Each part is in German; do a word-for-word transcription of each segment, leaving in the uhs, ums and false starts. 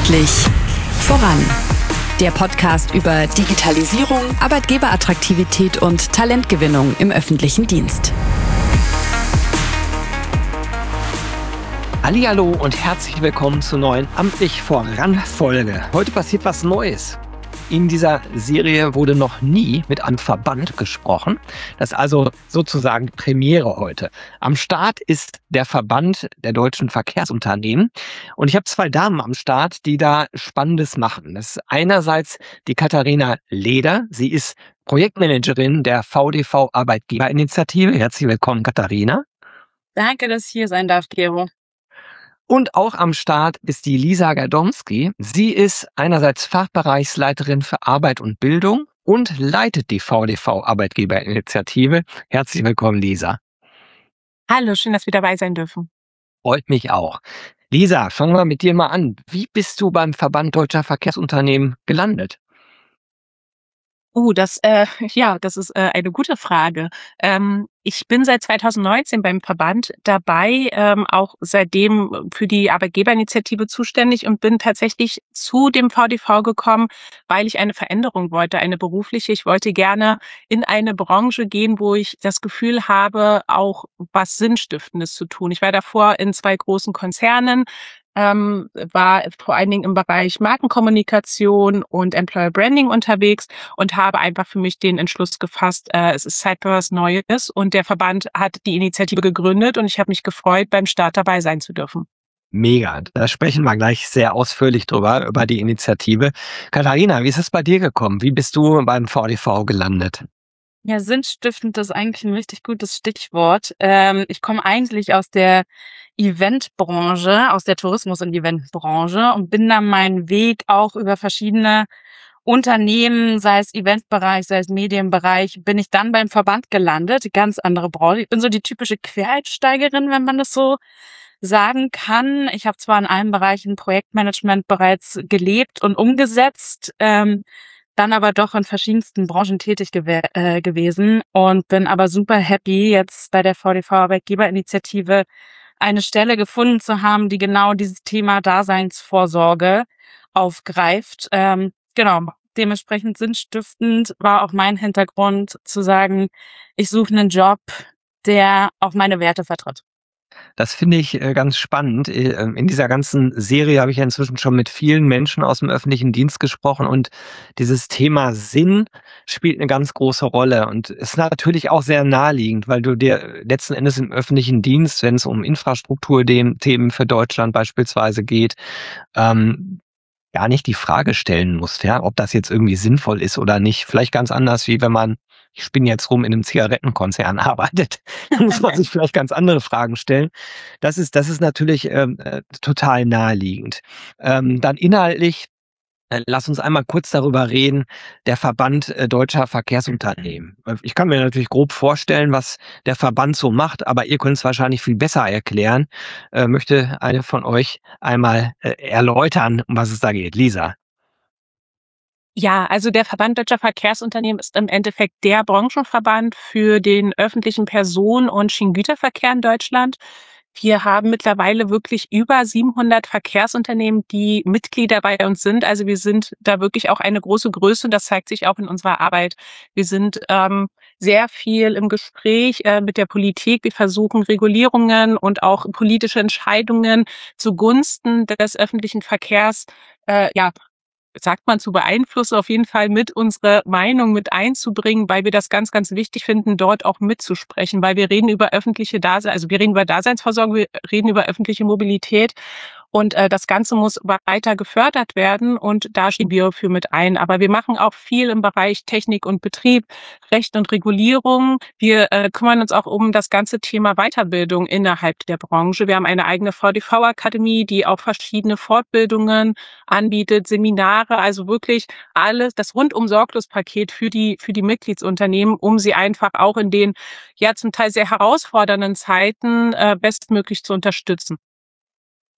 Endlich voran. Der Podcast über Digitalisierung, Arbeitgeberattraktivität und Talentgewinnung im öffentlichen Dienst. Hallihallo und herzlich willkommen zur neuen Amtlich voran Folge. Heute passiert was Neues. In dieser Serie wurde noch nie mit einem Verband gesprochen. Das ist also sozusagen Premiere heute. Am Start ist der Verband der deutschen Verkehrsunternehmen. Und ich habe zwei Damen am Start, die da Spannendes machen. Das ist einerseits die Katharina Leder. Sie ist Projektmanagerin der V D V Arbeitgeberinitiative. Herzlich willkommen, Katharina. Danke, dass ich hier sein darf, Gero. Und auch am Start ist die Lisa Gadomski. Sie ist einerseits Fachbereichsleiterin für Arbeit und Bildung und leitet die V D V Arbeitgeberinitiative. Herzlich willkommen, Lisa. Hallo, schön, dass wir dabei sein dürfen. Freut mich auch. Lisa, fangen wir mit dir mal an. Wie bist du beim Verband Deutscher Verkehrsunternehmen gelandet? Oh, das, äh, ja, das ist äh, eine gute Frage. Ähm, ich bin seit zweitausendneunzehn beim Verband dabei, ähm, auch seitdem für die Arbeitgeberinitiative zuständig und bin tatsächlich zu dem V D V gekommen, weil ich eine Veränderung wollte, eine berufliche. Ich wollte gerne in eine Branche gehen, wo ich das Gefühl habe, auch was Sinnstiftendes zu tun. Ich war davor in zwei großen Konzernen, ähm, war vor allen Dingen im Bereich Markenkommunikation und Employer Branding unterwegs und habe einfach für mich den Entschluss gefasst, äh, es ist Zeit für was Neues, und der Verband hat die Initiative gegründet und ich habe mich gefreut, beim Start dabei sein zu dürfen. Mega, da sprechen wir gleich sehr ausführlich drüber, über die Initiative. Katharina, wie ist es bei dir gekommen? Wie bist du beim V D V gelandet? Ja, sinnstiftend ist eigentlich ein richtig gutes Stichwort. Ähm, ich komme eigentlich aus der Eventbranche, aus der Tourismus- und Eventbranche und bin dann meinen Weg auch über verschiedene Unternehmen, sei es Eventbereich, sei es Medienbereich, bin ich dann beim Verband gelandet, ganz andere Branche. Ich bin so die typische Quereinsteigerin, wenn man das so sagen kann. Ich habe zwar in allen Bereichen Projektmanagement bereits gelebt und umgesetzt, ähm, dann aber doch in verschiedensten Branchen tätig gew- äh, gewesen und bin aber super happy, jetzt bei der V D V Arbeitgeberinitiative eine Stelle gefunden zu haben, die genau dieses Thema Daseinsvorsorge aufgreift. Ähm, genau, dementsprechend sinnstiftend war auch mein Hintergrund zu sagen, ich suche einen Job, der auch meine Werte vertritt. Das finde ich äh, ganz spannend. Äh, In dieser ganzen Serie habe ich ja inzwischen schon mit vielen Menschen aus dem öffentlichen Dienst gesprochen und dieses Thema Sinn spielt eine ganz große Rolle und ist natürlich auch sehr naheliegend, weil du dir letzten Endes im öffentlichen Dienst, wenn es um Infrastrukturthemen für Deutschland beispielsweise geht, ähm, gar nicht die Frage stellen musst, ja, ob das jetzt irgendwie sinnvoll ist oder nicht. Vielleicht ganz anders, wie wenn man, ich spinne jetzt rum, in einem Zigarettenkonzern arbeitet. Da muss man sich vielleicht ganz andere Fragen stellen. Das ist, das ist natürlich ähm, äh, total naheliegend. Ähm, dann inhaltlich, äh, lass uns einmal kurz darüber reden, der Verband äh, Deutscher Verkehrsunternehmen. Äh, Ich kann mir natürlich grob vorstellen, was der Verband so macht, aber ihr könnt es wahrscheinlich viel besser erklären. Äh, möchte eine von euch einmal äh, erläutern, um was es da geht? Lisa. Ja, also der Verband Deutscher Verkehrsunternehmen ist im Endeffekt der Branchenverband für den öffentlichen Personen- und Schienengüterverkehr in Deutschland. Wir haben mittlerweile wirklich über siebenhundert Verkehrsunternehmen, die Mitglieder bei uns sind. Also wir sind da wirklich auch eine große Größe. Das zeigt sich auch in unserer Arbeit. Wir sind ähm, sehr viel im Gespräch äh, mit der Politik. Wir versuchen Regulierungen und auch politische Entscheidungen zugunsten des öffentlichen Verkehrs äh, ja sagt man, zu beeinflussen, auf jeden Fall mit unserer Meinung mit einzubringen, weil wir das ganz, ganz wichtig finden, dort auch mitzusprechen, weil wir reden über öffentliche Dasein, also wir reden über Daseinsvorsorge, wir reden über öffentliche Mobilität. Und äh, das Ganze muss weiter gefördert werden und da stehen wir für mit ein. Aber wir machen auch viel im Bereich Technik und Betrieb, Recht und Regulierung. Wir äh, kümmern uns auch um das ganze Thema Weiterbildung innerhalb der Branche. Wir haben eine eigene V D V-Akademie, die auch verschiedene Fortbildungen anbietet, Seminare, also wirklich alles, das rundum Sorglos-Paket für die für die Mitgliedsunternehmen, um sie einfach auch in den ja zum Teil sehr herausfordernden Zeiten äh, bestmöglich zu unterstützen.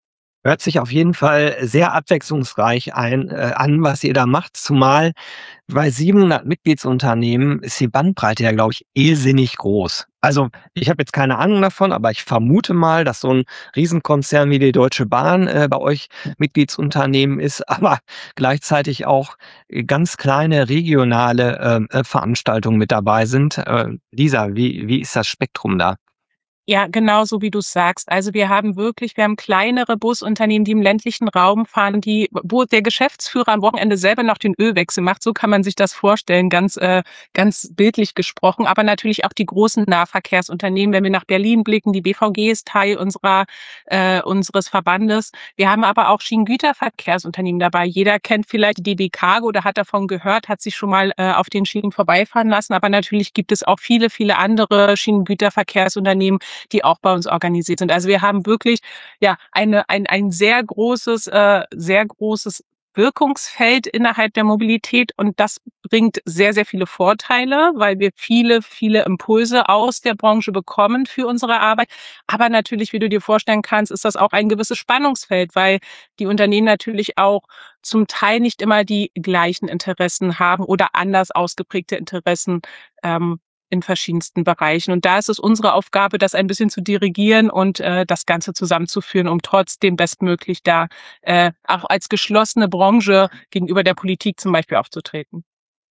Hört sich auf jeden Fall sehr abwechslungsreich ein, äh, an, was ihr da macht, zumal bei siebenhundert Mitgliedsunternehmen ist die Bandbreite ja, glaube ich, irrsinnig groß. Also, ich habe jetzt keine Ahnung davon, aber ich vermute mal, dass so ein Riesenkonzern wie die Deutsche Bahn, äh, bei euch Mitgliedsunternehmen ist, aber gleichzeitig auch, äh, ganz kleine regionale, ähm, äh, Veranstaltungen mit dabei sind. Äh, Lisa, wie wie ist das Spektrum da? Ja, genau so wie du's sagst. Also, wir haben wirklich wir haben kleinere Busunternehmen, die im ländlichen Raum fahren, die wo der Geschäftsführer am Wochenende selber noch den Ölwechsel macht. So kann man sich das vorstellen, ganz äh, ganz bildlich gesprochen. Aber natürlich auch die großen Nahverkehrsunternehmen. Wenn wir nach Berlin blicken, die B V G ist Teil unserer äh, unseres Verbandes. Wir haben aber auch Schienengüterverkehrsunternehmen dabei. Jeder kennt vielleicht die D B Cargo oder hat davon gehört, hat sich schon mal äh, auf den Schienen vorbeifahren lassen. Aber natürlich gibt es auch viele, viele andere Schienengüterverkehrsunternehmen, die auch bei uns organisiert sind. Also wir haben wirklich ja eine ein ein sehr großes äh, sehr großes Wirkungsfeld innerhalb der Mobilität und das bringt sehr, sehr viele Vorteile, weil wir viele, viele Impulse aus der Branche bekommen für unsere Arbeit. Aber natürlich, wie du dir vorstellen kannst, ist das auch ein gewisses Spannungsfeld, weil die Unternehmen natürlich auch zum Teil nicht immer die gleichen Interessen haben oder anders ausgeprägte Interessen ähm, in verschiedensten Bereichen. Und da ist es unsere Aufgabe, das ein bisschen zu dirigieren und äh, das Ganze zusammenzuführen, um trotzdem bestmöglich da äh, auch als geschlossene Branche gegenüber der Politik zum Beispiel aufzutreten.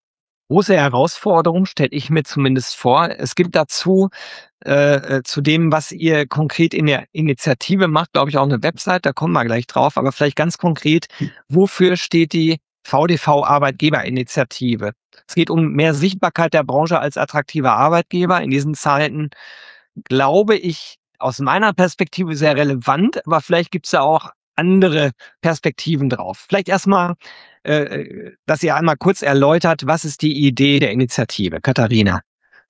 Große Herausforderung, stelle ich mir zumindest vor. Es gibt dazu, äh, äh, zu dem, was ihr konkret in der Initiative macht, glaube ich, auch eine Website, da kommen wir gleich drauf, aber vielleicht ganz konkret, wofür steht die V D V-Arbeitgeberinitiative? Es geht um mehr Sichtbarkeit der Branche als attraktiver Arbeitgeber. In diesen Zeiten, glaube ich, aus meiner Perspektive sehr relevant, aber vielleicht gibt es ja auch andere Perspektiven drauf. Vielleicht erstmal, äh, dass ihr einmal kurz erläutert, was ist die Idee der Initiative? Katharina.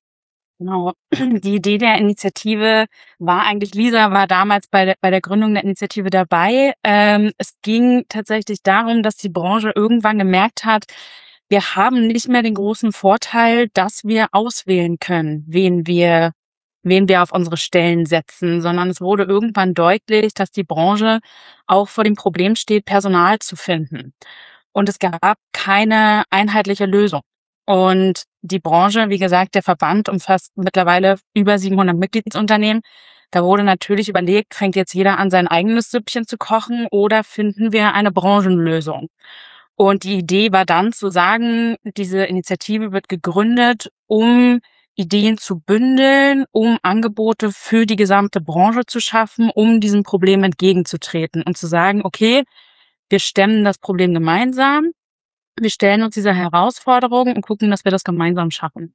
Genau. Die Idee der Initiative war eigentlich, Lisa war damals bei der, bei der Gründung der Initiative dabei. Ähm, es ging tatsächlich darum, dass die Branche irgendwann gemerkt hat, wir haben nicht mehr den großen Vorteil, dass wir auswählen können, wen wir, wen wir auf unsere Stellen setzen, sondern es wurde irgendwann deutlich, dass die Branche auch vor dem Problem steht, Personal zu finden. Und es gab keine einheitliche Lösung. Und die Branche, wie gesagt, der Verband umfasst mittlerweile über siebenhundert Mitgliedsunternehmen. Da wurde natürlich überlegt, fängt jetzt jeder an, sein eigenes Süppchen zu kochen oder finden wir eine Branchenlösung? Und die Idee war dann zu sagen, diese Initiative wird gegründet, um Ideen zu bündeln, um Angebote für die gesamte Branche zu schaffen, um diesem Problem entgegenzutreten und zu sagen, okay, wir stemmen das Problem gemeinsam. Wir stellen uns dieser Herausforderung und gucken, dass wir das gemeinsam schaffen.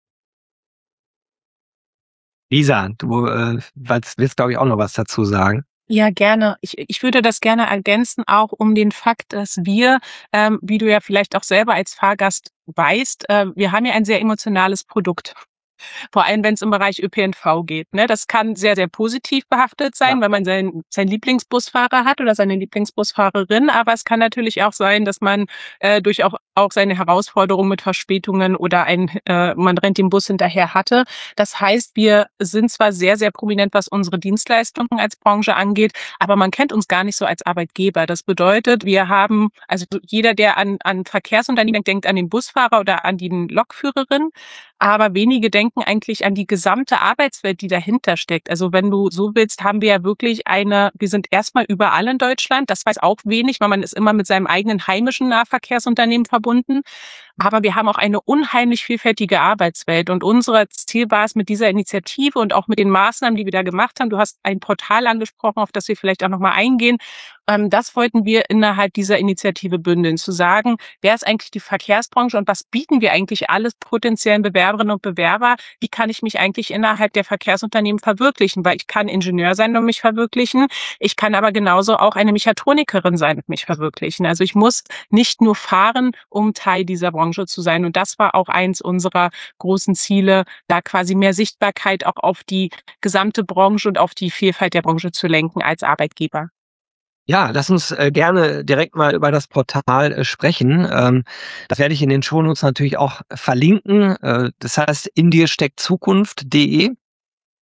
Lisa, du äh, willst, glaube ich, auch noch was dazu sagen. Ja, gerne. Ich, ich würde das gerne ergänzen, auch um den Fakt, dass wir, ähm, wie du ja vielleicht auch selber als Fahrgast weißt, äh, wir haben ja ein sehr emotionales Produkt. Vor allem, wenn es im Bereich Ö P N V geht. Ne? Das kann sehr, sehr positiv behaftet sein, ja, weil man seinen, seinen Lieblingsbusfahrer hat oder seine Lieblingsbusfahrerin. Aber es kann natürlich auch sein, dass man äh, durch auch, auch seine Herausforderungen mit Verspätungen oder ein, äh, man rennt dem Bus hinterher hatte. Das heißt, wir sind zwar sehr, sehr prominent, was unsere Dienstleistungen als Branche angeht, aber man kennt uns gar nicht so als Arbeitgeber. Das bedeutet, wir haben, also jeder, der an, an Verkehrsunternehmen denkt, denkt an den Busfahrer oder an die Lokführerin. Aber wenige denken eigentlich an die gesamte Arbeitswelt, die dahinter steckt. Also wenn du so willst, haben wir ja wirklich eine, wir sind erstmal überall in Deutschland. Das weiß auch wenig, weil man ist immer mit seinem eigenen heimischen Nahverkehrsunternehmen verbunden. Aber wir haben auch eine unheimlich vielfältige Arbeitswelt. Und unser Ziel war es mit dieser Initiative und auch mit den Maßnahmen, die wir da gemacht haben. Du hast ein Portal angesprochen, auf das wir vielleicht auch nochmal eingehen. Ähm, das wollten wir innerhalb dieser Initiative bündeln, zu sagen, wer ist eigentlich die Verkehrsbranche und was bieten wir eigentlich alles potenziellen Bewerberinnen und Bewerber? Wie kann ich mich eigentlich innerhalb der Verkehrsunternehmen verwirklichen? Weil ich kann Ingenieur sein und mich verwirklichen. Ich kann aber genauso auch eine Mechatronikerin sein und mich verwirklichen. Also ich muss nicht nur fahren, um Teil dieser Branche zu sein. Und das war auch eins unserer großen Ziele, da quasi mehr Sichtbarkeit auch auf die gesamte Branche und auf die Vielfalt der Branche zu lenken als Arbeitgeber. Ja, lass uns äh, gerne direkt mal über das Portal äh, sprechen. Ähm, das werde ich in den Shownotes natürlich auch verlinken. Äh, das heißt, in dir steckt Zukunft punkt de.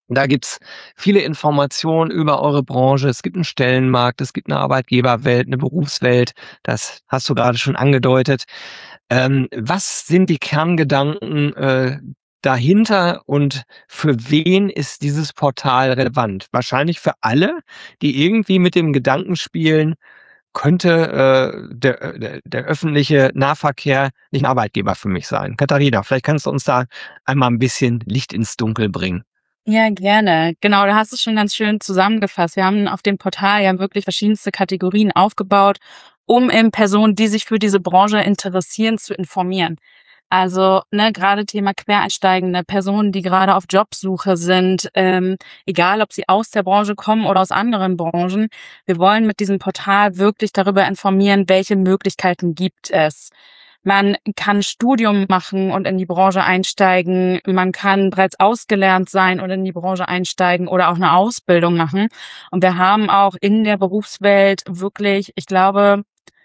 Da gibt's viele Informationen über eure Branche. Es gibt einen Stellenmarkt, es gibt eine Arbeitgeberwelt, eine Berufswelt. Das hast du gerade schon angedeutet. Ähm, was sind die Kerngedanken äh, dahinter und für wen ist dieses Portal relevant? Wahrscheinlich für alle, die irgendwie mit dem Gedanken spielen, könnte äh, der, äh, der, der öffentliche Nahverkehr nicht ein Arbeitgeber für mich sein. Katharina, vielleicht kannst du uns da einmal ein bisschen Licht ins Dunkel bringen. Ja, gerne. Genau, da hast du es schon ganz schön zusammengefasst. Wir haben auf dem Portal ja wirklich verschiedenste Kategorien aufgebaut, um eben Personen, die sich für diese Branche interessieren, zu informieren. Also ne, gerade Thema Quereinsteigende, Personen, die gerade auf Jobsuche sind, ähm, egal ob sie aus der Branche kommen oder aus anderen Branchen. Wir wollen mit diesem Portal wirklich darüber informieren, welche Möglichkeiten gibt es. Man kann Studium machen und in die Branche einsteigen. Man kann bereits ausgelernt sein und in die Branche einsteigen oder auch eine Ausbildung machen. Und wir haben auch in der Berufswelt wirklich, ich glaube,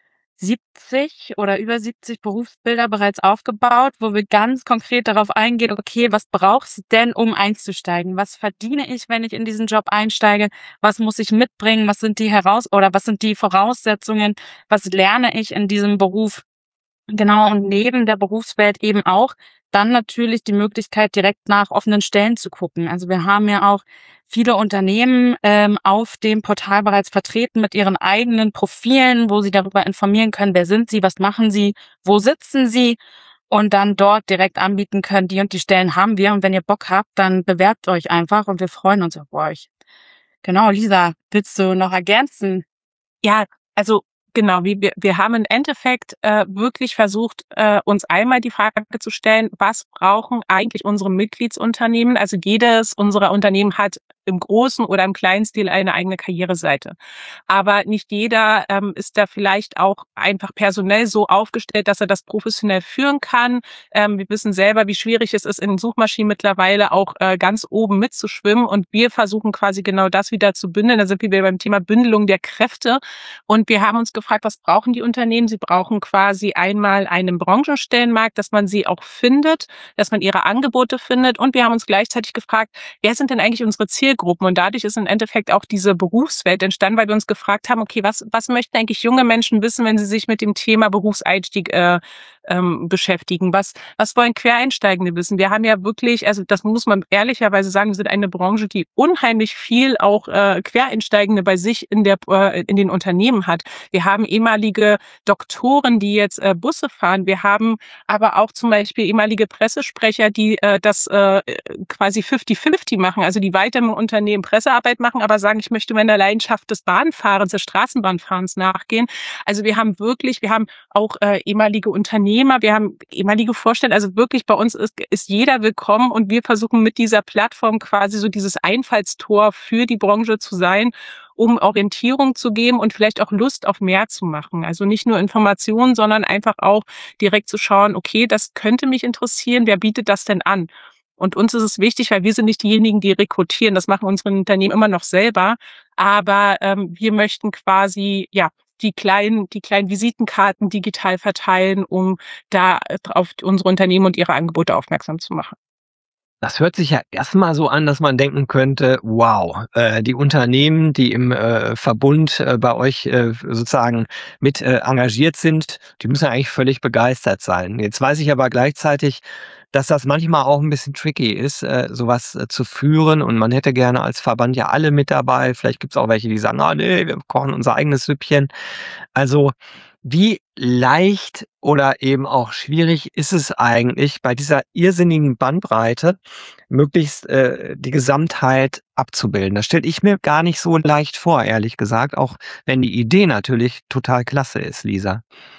siebzig oder über siebzig Berufsbilder bereits aufgebaut, wo wir ganz konkret darauf eingehen, okay, was brauchst du denn, um einzusteigen? Was verdiene ich, wenn ich in diesen Job einsteige? Was muss ich mitbringen? Was sind die Heraus- oder was sind die Voraussetzungen? Was lerne ich in diesem Beruf? Genau, und neben der Berufswelt eben auch dann natürlich die Möglichkeit, direkt nach offenen Stellen zu gucken. Also wir haben ja auch viele Unternehmen ähm, auf dem Portal bereits vertreten mit ihren eigenen Profilen, wo sie darüber informieren können, wer sind sie, was machen sie, wo sitzen sie und dann dort direkt anbieten können, die und die Stellen haben wir. Und wenn ihr Bock habt, dann bewerbt euch einfach und wir freuen uns auf euch. Genau, Lisa, willst du noch ergänzen? Ja, also genau, wie wir, wir haben im Endeffekt äh, wirklich versucht, äh, uns einmal die Frage zu stellen, was brauchen eigentlich unsere Mitgliedsunternehmen? Also jedes unserer Unternehmen hat im großen oder im kleinen Stil eine eigene Karriereseite. Aber nicht jeder ähm, ist da vielleicht auch einfach personell so aufgestellt, dass er das professionell führen kann. Ähm, wir wissen selber, wie schwierig es ist, in Suchmaschinen mittlerweile auch äh, ganz oben mitzuschwimmen. Und wir versuchen quasi genau das wieder zu bündeln. Da sind wir wieder beim Thema Bündelung der Kräfte. Und wir haben uns gefragt, was brauchen die Unternehmen? Sie brauchen quasi einmal einen Branchenstellenmarkt, dass man sie auch findet, dass man ihre Angebote findet. Und wir haben uns gleichzeitig gefragt, wer sind denn eigentlich unsere Zielgruppen? Und dadurch ist im Endeffekt auch diese Berufswelt entstanden, weil wir uns gefragt haben, okay, was, was möchten eigentlich junge Menschen wissen, wenn sie sich mit dem Thema Berufseinstieg äh, ähm, beschäftigen? Was, was wollen Quereinsteigende wissen? Wir haben ja wirklich, also das muss man ehrlicherweise sagen, wir sind eine Branche, die unheimlich viel auch äh, Quereinsteigende bei sich in der äh, in den Unternehmen hat. Wir haben ehemalige Doktoren, die jetzt äh, Busse fahren. Wir haben aber auch zum Beispiel ehemalige Pressesprecher, die äh, das äh, quasi fünfzig fünfzig machen, also die weiter im Unternehmen Pressearbeit machen, aber sagen, ich möchte meiner Leidenschaft des Bahnfahrens, des Straßenbahnfahrens nachgehen. Also wir haben wirklich, wir haben auch äh, ehemalige Unternehmer, wir haben ehemalige Vorstände, also wirklich bei uns ist, ist jeder willkommen und wir versuchen mit dieser Plattform quasi so dieses Einfallstor für die Branche zu sein, um Orientierung zu geben und vielleicht auch Lust auf mehr zu machen. Also nicht nur Informationen, sondern einfach auch direkt zu schauen, okay, das könnte mich interessieren, wer bietet das denn an? Und uns ist es wichtig, weil wir sind nicht diejenigen, die rekrutieren. Das machen unsere Unternehmen immer noch selber. Aber ähm, wir möchten quasi ja die kleinen, die kleinen Visitenkarten digital verteilen, um da auf unsere Unternehmen und ihre Angebote aufmerksam zu machen. Das hört sich ja erstmal so an, dass man denken könnte, wow, äh, die Unternehmen, die im äh, Verbund äh, bei euch äh, sozusagen mit äh, engagiert sind, die müssen eigentlich völlig begeistert sein. Jetzt weiß ich aber gleichzeitig, dass das manchmal auch ein bisschen tricky ist, äh, sowas äh, zu führen und man hätte gerne als Verband ja alle mit dabei. Vielleicht gibt es auch welche, die sagen, ah nee, wir kochen unser eigenes Süppchen. Also wie leicht oder eben auch schwierig ist es eigentlich, bei dieser irrsinnigen Bandbreite möglichst äh, die Gesamtheit abzubilden? Das stelle ich mir gar nicht so leicht vor, ehrlich gesagt, auch wenn die Idee natürlich total klasse ist, Lisa.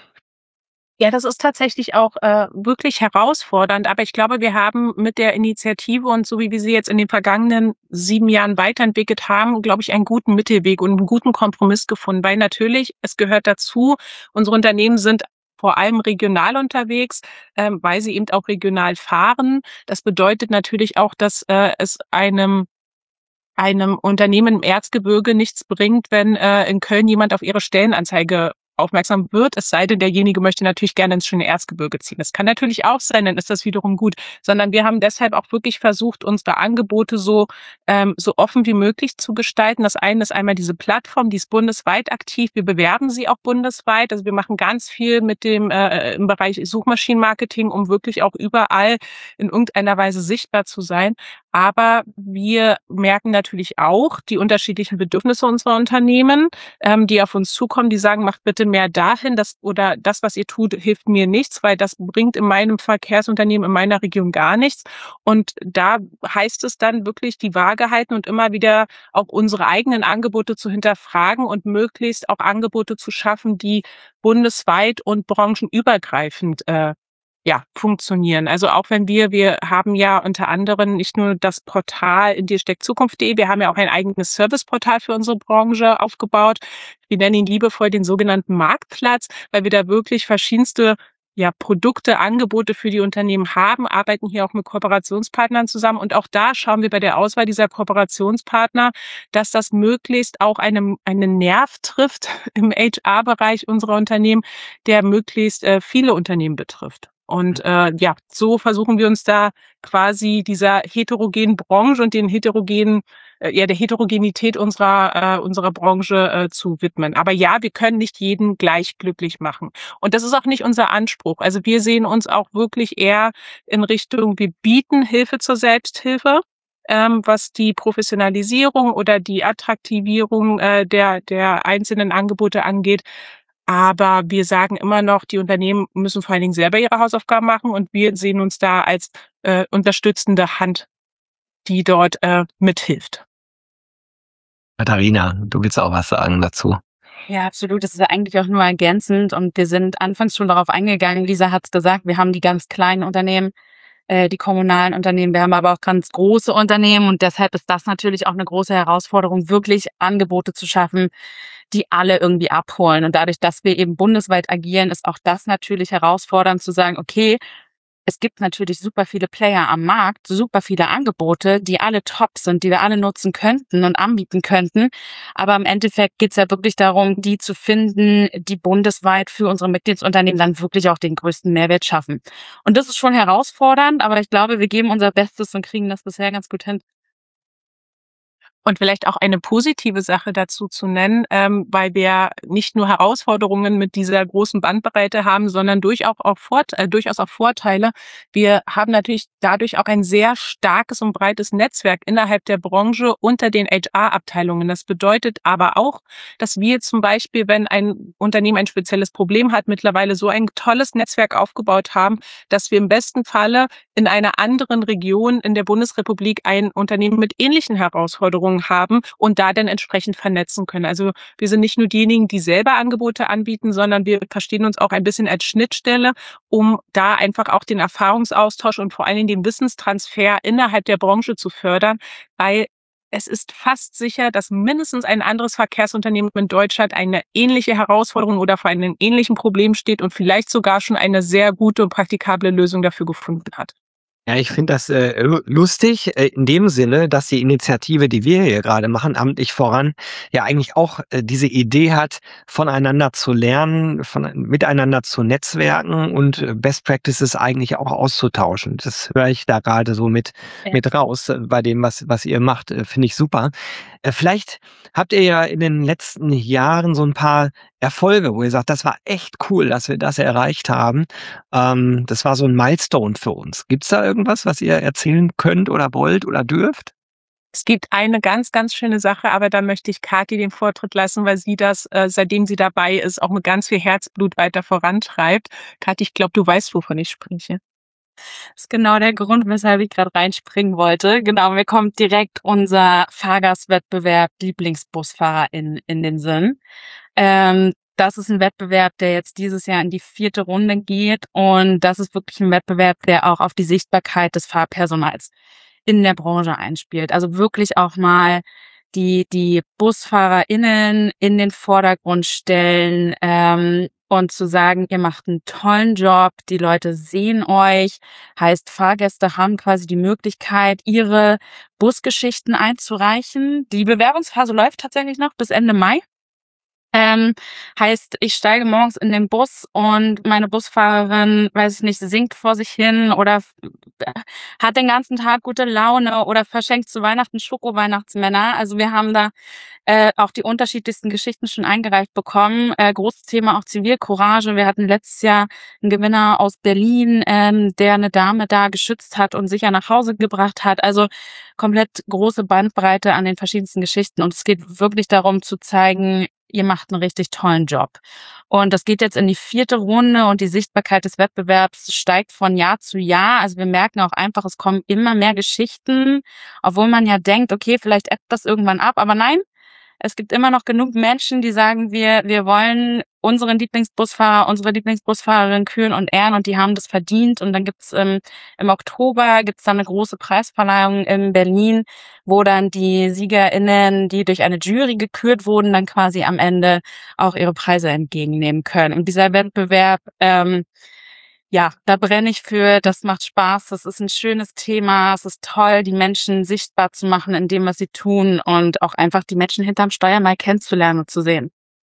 Ja, das ist tatsächlich auch äh, wirklich herausfordernd, aber ich glaube, wir haben mit der Initiative und so wie wir sie jetzt in den vergangenen sieben Jahren weiterentwickelt haben, glaube ich, einen guten Mittelweg und einen guten Kompromiss gefunden, weil natürlich, es gehört dazu, unsere Unternehmen sind vor allem regional unterwegs, ähm, weil sie eben auch regional fahren. Das bedeutet natürlich auch, dass äh, es einem einem Unternehmen im Erzgebirge nichts bringt, wenn äh, in Köln jemand auf ihre Stellenanzeige aufmerksam wird, es sei denn, derjenige möchte natürlich gerne ins schöne Erzgebirge ziehen. Das kann natürlich auch sein, dann ist das wiederum gut. Sondern wir haben deshalb auch wirklich versucht, unsere Angebote so ähm, so offen wie möglich zu gestalten. Das eine ist einmal diese Plattform, die ist bundesweit aktiv. Wir bewerben sie auch bundesweit. Also wir machen ganz viel mit dem äh, im Bereich Suchmaschinenmarketing, um wirklich auch überall in irgendeiner Weise sichtbar zu sein. Aber wir merken natürlich auch die unterschiedlichen Bedürfnisse unserer Unternehmen, ähm, die auf uns zukommen, die sagen, macht bitte mehr dahin, das oder das, was ihr tut, hilft mir nichts, weil das bringt in meinem Verkehrsunternehmen, in meiner Region gar nichts. Und da heißt es dann wirklich die Waage halten und immer wieder auch unsere eigenen Angebote zu hinterfragen und möglichst auch Angebote zu schaffen, die bundesweit und branchenübergreifend äh, ja, funktionieren. Also auch wenn wir, wir haben ja unter anderem nicht nur das Portal in dir steckt Zukunft punkt de, wir haben ja auch ein eigenes Serviceportal für unsere Branche aufgebaut. Wir nennen ihn liebevoll den sogenannten Marktplatz, weil wir da wirklich verschiedenste ja, Produkte, Angebote für die Unternehmen haben, arbeiten hier auch mit Kooperationspartnern zusammen. Und auch da schauen wir bei der Auswahl dieser Kooperationspartner, dass das möglichst auch einen, einen Nerv trifft im H R-Bereich unserer Unternehmen, der möglichst äh, viele Unternehmen betrifft. Und äh, ja, so versuchen wir uns da quasi dieser heterogenen Branche und den heterogenen, äh, ja, der Heterogenität unserer äh, unserer Branche äh, zu widmen. Aber ja, wir können nicht jeden gleich glücklich machen. Und das ist auch nicht unser Anspruch. Also wir sehen uns auch wirklich eher in Richtung, wir bieten Hilfe zur Selbsthilfe, ähm, was die Professionalisierung oder die Attraktivierung äh, der der einzelnen Angebote angeht. Aber wir sagen immer noch, die Unternehmen müssen vor allen Dingen selber ihre Hausaufgaben machen und wir sehen uns da als äh, unterstützende Hand, die dort äh, mithilft. Katharina, du willst auch was sagen dazu? Ja, absolut. Das ist ja eigentlich auch nur ergänzend und wir sind anfangs schon darauf eingegangen. Lisa hat es gesagt, wir haben die ganz kleinen Unternehmen, äh, die kommunalen Unternehmen, wir haben aber auch ganz große Unternehmen und deshalb ist das natürlich auch eine große Herausforderung, wirklich Angebote zu schaffen, die alle irgendwie abholen. Und dadurch, dass wir eben bundesweit agieren, ist auch das natürlich herausfordernd zu sagen, okay, es gibt natürlich super viele Player am Markt, super viele Angebote, die alle top sind, die wir alle nutzen könnten und anbieten könnten. Aber im Endeffekt geht es ja wirklich darum, die zu finden, die bundesweit für unsere Mitgliedsunternehmen dann wirklich auch den größten Mehrwert schaffen. Und das ist schon herausfordernd, aber ich glaube, wir geben unser Bestes und kriegen das bisher ganz gut hin. Und vielleicht auch eine positive Sache dazu zu nennen, ähm, weil wir nicht nur Herausforderungen mit dieser großen Bandbreite haben, sondern durchaus auch, Vort- äh, durchaus auch Vorteile. Wir haben natürlich dadurch auch ein sehr starkes und breites Netzwerk innerhalb der Branche unter den H R-Abteilungen. Das bedeutet aber auch, dass wir zum Beispiel, wenn ein Unternehmen ein spezielles Problem hat, mittlerweile so ein tolles Netzwerk aufgebaut haben, dass wir im besten Falle in einer anderen Region in der Bundesrepublik ein Unternehmen mit ähnlichen Herausforderungen haben und da dann entsprechend vernetzen können. Also wir sind nicht nur diejenigen, die selber Angebote anbieten, sondern wir verstehen uns auch ein bisschen als Schnittstelle, um da einfach auch den Erfahrungsaustausch und vor allen Dingen den Wissenstransfer innerhalb der Branche zu fördern, weil es ist fast sicher, dass mindestens ein anderes Verkehrsunternehmen in Deutschland eine ähnliche Herausforderung oder vor einem ähnlichen Problem steht und vielleicht sogar schon eine sehr gute und praktikable Lösung dafür gefunden hat. Ja, ich finde das äh, lustig äh, in dem Sinne, dass die Initiative, die wir hier gerade machen, amtlich voran, ja eigentlich auch äh, diese Idee hat, voneinander zu lernen, von, miteinander zu netzwerken und äh, Best Practices eigentlich auch auszutauschen. Das höre ich da gerade so mit Ja. mit raus äh, bei dem, was was ihr macht. Äh, finde ich super. Äh, vielleicht habt ihr ja in den letzten Jahren so ein paar Erfolge, wo ihr sagt, das war echt cool, dass wir das erreicht haben. Ähm, das war so ein Milestone für uns. Gibt's da irgendwas, was ihr erzählen könnt oder wollt oder dürft? Es gibt eine ganz, ganz schöne Sache, aber da möchte ich Kathi den Vortritt lassen, weil sie das, äh, seitdem sie dabei ist, auch mit ganz viel Herzblut weiter vorantreibt. Kathi, ich glaube, du weißt, wovon ich spreche. Das ist genau der Grund, weshalb ich gerade reinspringen wollte. Genau, mir kommt direkt unser Fahrgastwettbewerb Lieblingsbusfahrer in, in den Sinn. Ähm, das ist ein Wettbewerb, der jetzt dieses Jahr in die vierte Runde geht und das ist wirklich ein Wettbewerb, der auch auf die Sichtbarkeit des Fahrpersonals in der Branche einspielt. Also wirklich auch mal die die BusfahrerInnen in den Vordergrund stellen ähm, und zu sagen, ihr macht einen tollen Job, die Leute sehen euch, heißt Fahrgäste haben quasi die Möglichkeit, ihre Busgeschichten einzureichen. Die Bewerbungsphase läuft tatsächlich noch bis Ende Mai. Ähm, heißt, ich steige morgens in den Bus und meine Busfahrerin, weiß ich nicht, singt vor sich hin oder f- hat den ganzen Tag gute Laune oder verschenkt zu Weihnachten Schoko-Weihnachtsmänner. Also wir haben da äh, auch die unterschiedlichsten Geschichten schon eingereicht bekommen. Äh, großes Thema auch Zivilcourage. Wir hatten letztes Jahr einen Gewinner aus Berlin, ähm, der eine Dame da geschützt hat und sicher nach Hause gebracht hat. Also komplett große Bandbreite an den verschiedensten Geschichten. Und es geht wirklich darum zu zeigen, ihr macht einen richtig tollen Job. Und das geht jetzt in die vierte Runde und die Sichtbarkeit des Wettbewerbs steigt von Jahr zu Jahr. Also wir merken auch einfach, es kommen immer mehr Geschichten, obwohl man ja denkt, okay, vielleicht ebbt das irgendwann ab. Aber nein, es gibt immer noch genug Menschen, die sagen, wir, wir wollen unseren Lieblingsbusfahrer, unsere Lieblingsbusfahrerin küren und ehren und die haben das verdient. Und dann gibt's ähm, im Oktober gibt's dann eine große Preisverleihung in Berlin, wo dann die SiegerInnen, die durch eine Jury gekürt wurden, dann quasi am Ende auch ihre Preise entgegennehmen können. Und dieser Wettbewerb, ähm, ja, da brenne ich für, das macht Spaß, das ist ein schönes Thema, es ist toll, die Menschen sichtbar zu machen in dem, was sie tun und auch einfach die Menschen hinterm Steuer mal kennenzulernen und zu sehen.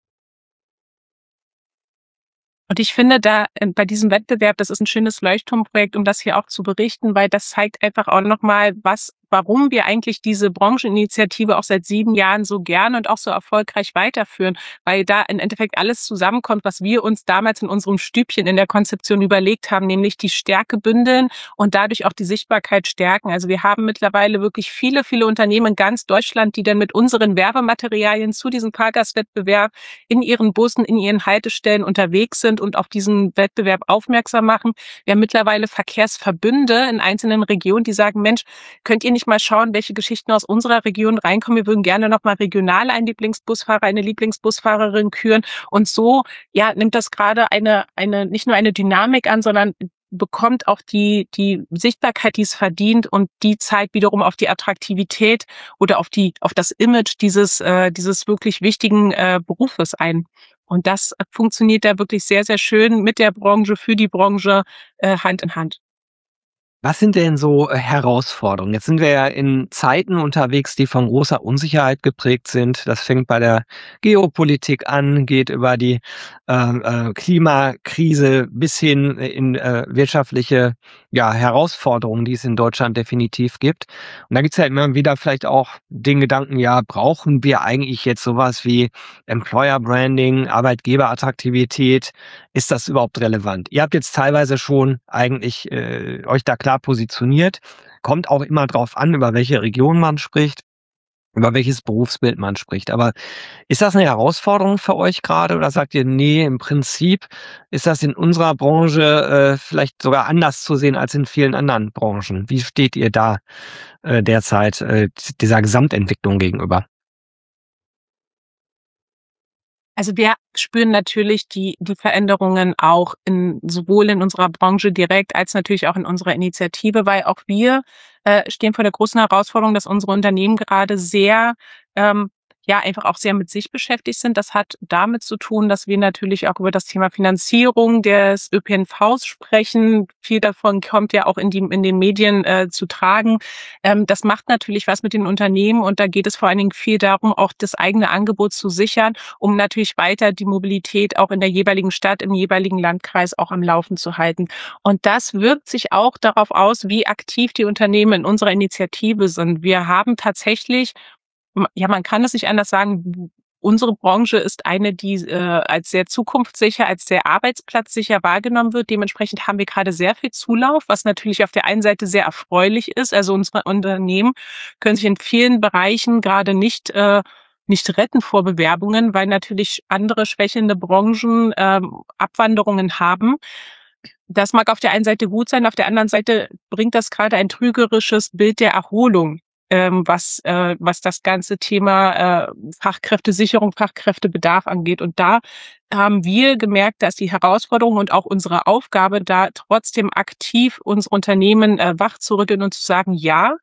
Und ich finde da äh, bei diesem Wettbewerb, das ist ein schönes Leuchtturmprojekt, um das hier auch zu berichten, weil das zeigt einfach auch nochmal, was, warum wir eigentlich diese Brancheninitiative auch seit sieben Jahren so gern und auch so erfolgreich weiterführen, weil da im Endeffekt alles zusammenkommt, was wir uns damals in unserem Stübchen in der Konzeption überlegt haben, nämlich die Stärke bündeln und dadurch auch die Sichtbarkeit stärken. Also wir haben mittlerweile wirklich viele, viele Unternehmen in ganz Deutschland, die dann mit unseren Werbematerialien zu diesem Fahrgastwettbewerb in ihren Bussen, in ihren Haltestellen unterwegs sind und auf diesen Wettbewerb aufmerksam machen. Wir haben mittlerweile Verkehrsverbünde in einzelnen Regionen, die sagen, Mensch, könnt ihr nicht mal schauen, welche Geschichten aus unserer Region reinkommen? Wir würden gerne noch mal regional einen Lieblingsbusfahrer, eine Lieblingsbusfahrerin küren. Und so, ja, nimmt das gerade eine, eine, nicht nur eine Dynamik an, sondern bekommt auch die, die Sichtbarkeit, die es verdient und die zeigt wiederum auf die Attraktivität oder auf die, auf das Image dieses, äh, dieses wirklich wichtigen äh, Berufes ein. Und das funktioniert da wirklich sehr, sehr schön mit der Branche, für die Branche, äh, Hand in Hand. Was sind denn so äh, Herausforderungen? Jetzt sind wir ja in Zeiten unterwegs, die von großer Unsicherheit geprägt sind. Das fängt bei der Geopolitik an, geht über die äh, äh, Klimakrise bis hin in äh, wirtschaftliche ja, Herausforderungen, die es in Deutschland definitiv gibt. Und da gibt es ja immer wieder vielleicht auch den Gedanken, ja, brauchen wir eigentlich jetzt sowas wie Employer Branding, Arbeitgeberattraktivität? Ist das überhaupt relevant? Ihr habt jetzt teilweise schon eigentlich äh, euch da klar positioniert. Kommt auch immer drauf an, über welche Region man spricht, über welches Berufsbild man spricht. Aber ist das eine Herausforderung für euch gerade oder sagt ihr, nee, im Prinzip ist das in unserer Branche äh, vielleicht sogar anders zu sehen als in vielen anderen Branchen? Wie steht ihr da äh, derzeit äh, dieser Gesamtentwicklung gegenüber? Also wir spüren natürlich die, die Veränderungen auch in, sowohl in unserer Branche direkt als natürlich auch in unserer Initiative, weil auch wir äh, stehen vor der großen Herausforderung, dass unsere Unternehmen gerade sehr, ähm, ja, einfach auch sehr mit sich beschäftigt sind. Das hat damit zu tun, dass wir natürlich auch über das Thema Finanzierung des Ö P N Vs sprechen. Viel davon kommt ja auch in die, in den Medien äh, zu tragen. Ähm, das macht natürlich was mit den Unternehmen und da geht es vor allen Dingen viel darum, auch das eigene Angebot zu sichern, um natürlich weiter die Mobilität auch in der jeweiligen Stadt, im jeweiligen Landkreis auch am Laufen zu halten. Und das wirkt sich auch darauf aus, wie aktiv die Unternehmen in unserer Initiative sind. Wir haben tatsächlich, ja, man kann es nicht anders sagen, unsere Branche ist eine, die äh, als sehr zukunftssicher, als sehr arbeitsplatzsicher wahrgenommen wird. Dementsprechend haben wir gerade sehr viel Zulauf, was natürlich auf der einen Seite sehr erfreulich ist. Also unsere Unternehmen können sich in vielen Bereichen gerade nicht äh, nicht retten vor Bewerbungen, weil natürlich andere schwächelnde Branchen ähm, Abwanderungen haben. Das mag auf der einen Seite gut sein, auf der anderen Seite bringt das gerade ein trügerisches Bild der Erholung, ähm, was äh, was das ganze Thema äh, Fachkräftesicherung, Fachkräftebedarf angeht. Und da haben wir gemerkt, dass die Herausforderung und auch unsere Aufgabe da trotzdem aktiv unsere Unternehmen äh, wach zu rütteln und zu sagen, ja,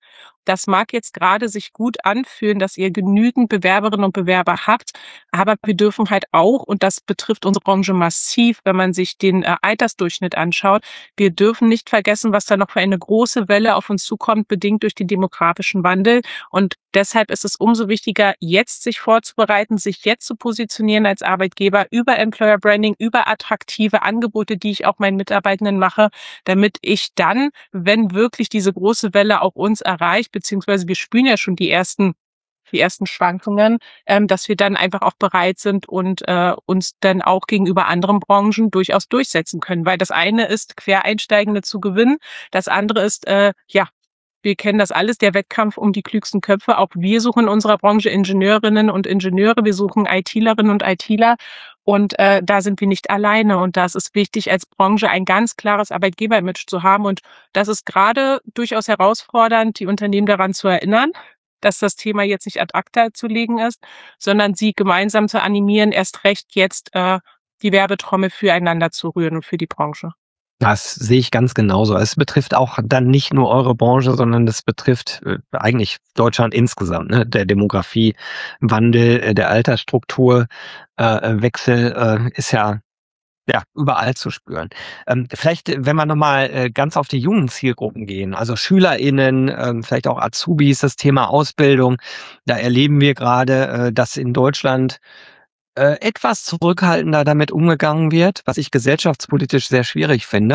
das mag jetzt gerade sich gut anfühlen, dass ihr genügend Bewerberinnen und Bewerber habt, aber wir dürfen halt auch, und das betrifft unsere Branche massiv, wenn man sich den äh, Altersdurchschnitt anschaut, wir dürfen nicht vergessen, was da noch für eine große Welle auf uns zukommt, bedingt durch den demografischen Wandel. Und deshalb ist es umso wichtiger, jetzt sich vorzubereiten, sich jetzt zu positionieren als Arbeitgeber über Employer Branding, über attraktive Angebote, die ich auch meinen Mitarbeitenden mache, damit ich dann, wenn wirklich diese große Welle auch uns erreicht, beziehungsweise wir spüren ja schon die ersten die ersten Schwankungen, ähm, dass wir dann einfach auch bereit sind und äh, uns dann auch gegenüber anderen Branchen durchaus durchsetzen können. Weil das eine ist, Quereinsteigende zu gewinnen, das andere ist, äh, ja, wir kennen das alles, der Wettkampf um die klügsten Köpfe. Auch wir suchen in unserer Branche Ingenieurinnen und Ingenieure, wir suchen ITlerinnen und ITler und äh, da sind wir nicht alleine. Und da ist es wichtig, als Branche ein ganz klares Arbeitgeberimage zu haben. Und das ist gerade durchaus herausfordernd, die Unternehmen daran zu erinnern, dass das Thema jetzt nicht ad acta zu legen ist, sondern sie gemeinsam zu animieren, erst recht jetzt äh, die Werbetrommel füreinander zu rühren und für die Branche. Das sehe ich ganz genauso. Es betrifft auch dann nicht nur eure Branche, sondern das betrifft äh, eigentlich Deutschland insgesamt. Ne? Der Demografiewandel, äh, der Altersstrukturwechsel äh, Wechsel, äh, ist ja ja überall zu spüren. Ähm, vielleicht, wenn wir nochmal äh, ganz auf die jungen Zielgruppen gehen, also SchülerInnen, äh, vielleicht auch Azubis, das Thema Ausbildung, da erleben wir gerade, äh, dass in Deutschland äh, etwas zurückhaltender damit umgegangen wird, was ich gesellschaftspolitisch sehr schwierig finde,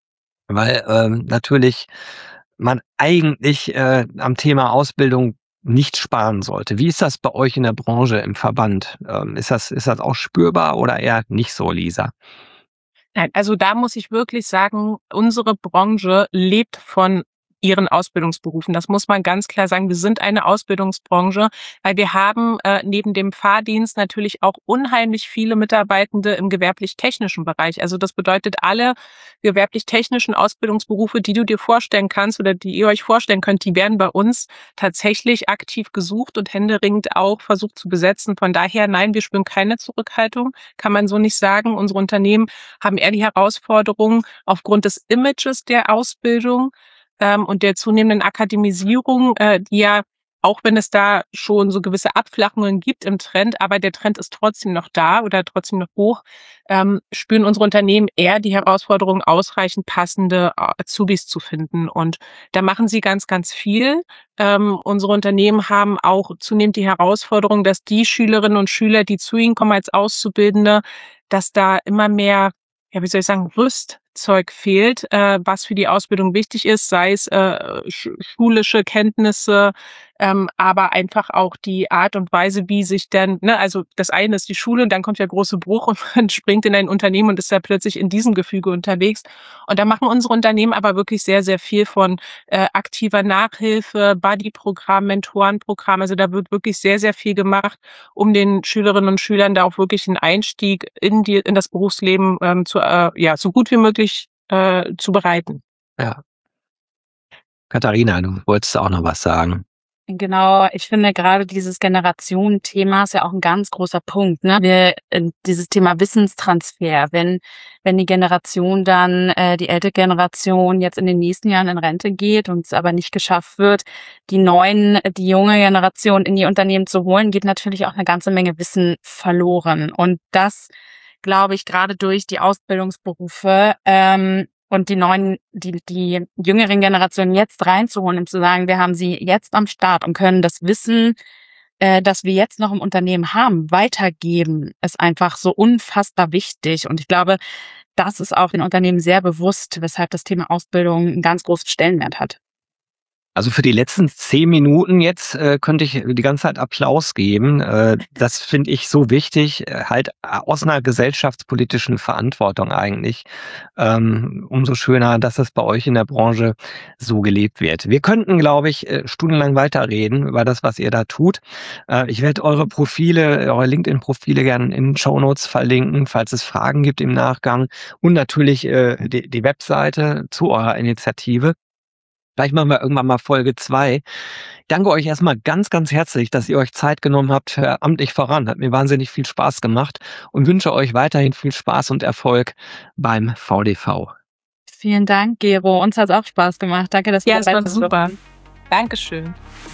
weil ähm, natürlich man eigentlich äh, am Thema Ausbildung nicht sparen sollte. Wie ist das bei euch in der Branche, im Verband? Ähm, ist das, ist das auch spürbar oder eher nicht so, Lisa? Nein, also da muss ich wirklich sagen, unsere Branche lebt von ihren Ausbildungsberufen. Das muss man ganz klar sagen. Wir sind eine Ausbildungsbranche, weil wir haben äh, neben dem Fahrdienst natürlich auch unheimlich viele Mitarbeitende im gewerblich-technischen Bereich. Also das bedeutet, alle gewerblich-technischen Ausbildungsberufe, die du dir vorstellen kannst oder die ihr euch vorstellen könnt, die werden bei uns tatsächlich aktiv gesucht und händeringend auch versucht zu besetzen. Von daher, nein, wir spüren keine Zurückhaltung, kann man so nicht sagen. Unsere Unternehmen haben eher die Herausforderung aufgrund des Images der Ausbildung ähm, und der zunehmenden Akademisierung, äh, die ja, auch wenn es da schon so gewisse Abflachungen gibt im Trend, aber der Trend ist trotzdem noch da oder trotzdem noch hoch, ähm, spüren unsere Unternehmen eher die Herausforderung, ausreichend passende Azubis zu finden. Und da machen sie ganz, ganz viel. Ähm, unsere Unternehmen haben auch zunehmend die Herausforderung, dass die Schülerinnen und Schüler, die zu ihnen kommen als Auszubildende, dass da immer mehr, ja, wie soll ich sagen, Rüstzeug fehlt, äh, was für die Ausbildung wichtig ist, sei es äh, sch- schulische Kenntnisse, ähm, aber einfach auch die Art und Weise, wie sich dann, ne, also das eine ist die Schule und dann kommt der große Bruch und man springt in ein Unternehmen und ist da plötzlich in diesem Gefüge unterwegs. Und da machen unsere Unternehmen aber wirklich sehr, sehr viel von äh, aktiver Nachhilfe, Buddy-Programm, Mentorenprogramm. Also da wird wirklich sehr, sehr viel gemacht, um den Schülerinnen und Schülern da auch wirklich einen Einstieg in die in das Berufsleben ähm, zu äh, ja so gut wie möglich äh, zu bereiten. Ja. Katharina, du wolltest auch noch was sagen. Genau, ich finde gerade dieses Generationenthema ist ja auch ein ganz großer Punkt. Ne? Wir, äh, dieses Thema Wissenstransfer, wenn wenn die Generation dann, äh, die ältere Generation jetzt in den nächsten Jahren in Rente geht und es aber nicht geschafft wird, die neuen, die junge Generation in die Unternehmen zu holen, geht natürlich auch eine ganze Menge Wissen verloren. Und das, glaube ich, gerade durch die Ausbildungsberufe ähm, und die neuen, die, die jüngeren Generationen jetzt reinzuholen und zu sagen, wir haben sie jetzt am Start und können das Wissen, äh, das wir jetzt noch im Unternehmen haben, weitergeben, ist einfach so unfassbar wichtig. Und ich glaube, das ist auch den Unternehmen sehr bewusst, weshalb das Thema Ausbildung einen ganz großen Stellenwert hat. Also für die letzten zehn Minuten jetzt äh, könnte ich die ganze Zeit Applaus geben. Äh, das finde ich so wichtig, äh, halt aus einer gesellschaftspolitischen Verantwortung eigentlich. Ähm, umso schöner, dass das bei euch in der Branche so gelebt wird. Wir könnten, glaube ich, äh, stundenlang weiterreden über das, was ihr da tut. Äh, ich werde eure Profile, eure LinkedIn-Profile gerne in den Shownotes verlinken, falls es Fragen gibt im Nachgang. Und natürlich äh, die, die Webseite zu eurer Initiative. Vielleicht machen wir irgendwann mal Folge zwei. Ich danke euch erstmal ganz, ganz herzlich, dass ihr euch Zeit genommen habt für Amtlich voran. Hat mir wahnsinnig viel Spaß gemacht und wünsche euch weiterhin viel Spaß und Erfolg beim V D V. Vielen Dank, Gero. Uns hat es auch Spaß gemacht. Danke, dass wir Ja, es dabei war sein super. durften. Dankeschön.